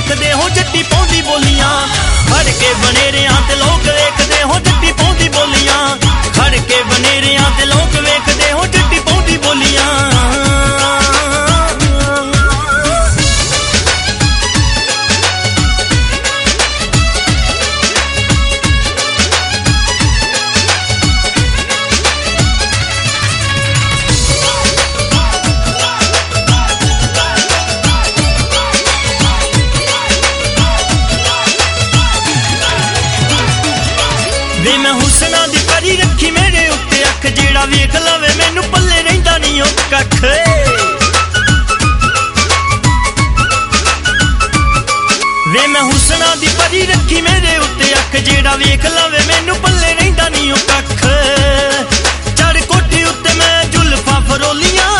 वेखदे हो जट्टी पाउंदी बोलियां खड़ के बनेरियां ते लोग वेखदे हो जट्टी पाउंदी बोलियां खड़ के बनेरियां ते लोग वेखदे हो जट्टी पाउंदी बोलियां वे मैं हुसना दी परी रखी मेरे उत्ते अख जेड़ा वेख लवे मैनू पल्ले रहिंदा नहीं ओ कख वे मैं हुसना दी परी रखी मेरे उत्ते अख जेड़ा वेख लवे मैनू पल्ले रहिंदा नहीं ओ कख चढ़ कोठी उत्ते मैं जुल्फा फरोलियां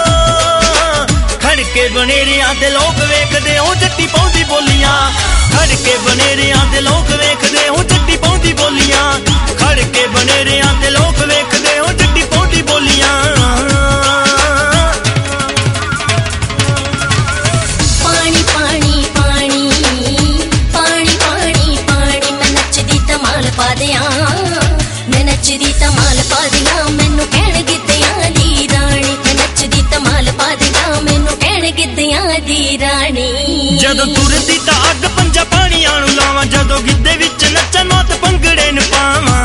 खड़ के बनेरियां ते लोग वेखदे हो जट्टी पाउंदी बोलियां खड़ के बनेरियां ते लोग वेखदे हो जट्टी पाउंदी बोलियां खड़ के बनेरियां ते लोग वेखदे हो जट्टी पाउंदी बोलियां पानी पानी पानी पानी पानी पानी मैं नचदी धमाल पा दियां मैं नचदी धमाल पा दियां मैनू कहण गिद्धियां दी रानी मैं नचदी धमाल पा दियां मैनू कहण गिद्धियां दी रानी जदों तुरदी तां अग पंजा पाणियां नूं लावां जदों गिद्दे विच नच्चां मत भंगड़े नूं पावां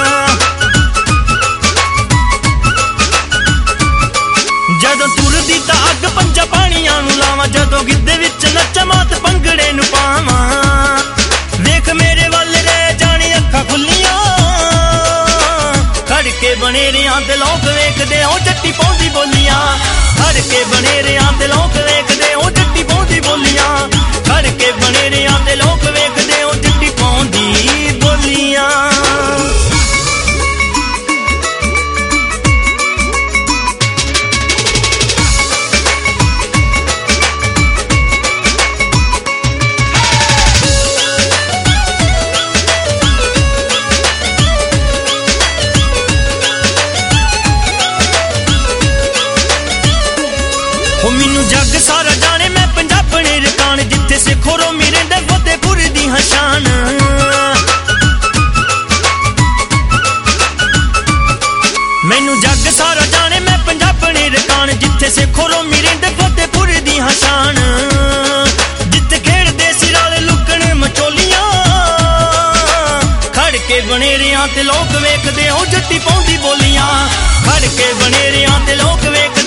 जदों तुरदी तां अग पंजा पाणियां नूं लावां जदों गिद्दे विच नच्चां मत भंगड़े नूं पावां वेख मेरे वल रह जानी अखां खुल्लियां खड़ के बनेरियां ते लोग वेखदे हो जट्टी पाउंदी बोलियां खड़ के बनेरियां ते लोग वेखदे हो जट्टी पाउंदी बोलियां खड़ के बनेरियां ते लोग वेखदे हो जट्टी पाउंदी बोलियां मैनू जग सारा जाने मैं पंजाबने रकान जिथे सिखो रोमी रहिंदे फतेहपुर दी हां शान मैनू जग सारा जाने मैं पंजाबने रकान जिथे सिखो रोमी रहिंदे फतेहपुर दी हां शान जिथे खेड़दे सिराले लुकण मचोलियां खड़ के बनेरियां ते लोग वेखदे हो जट्टी पाउंदी बोलियां खड़ के बनेरियां ते लोग वेख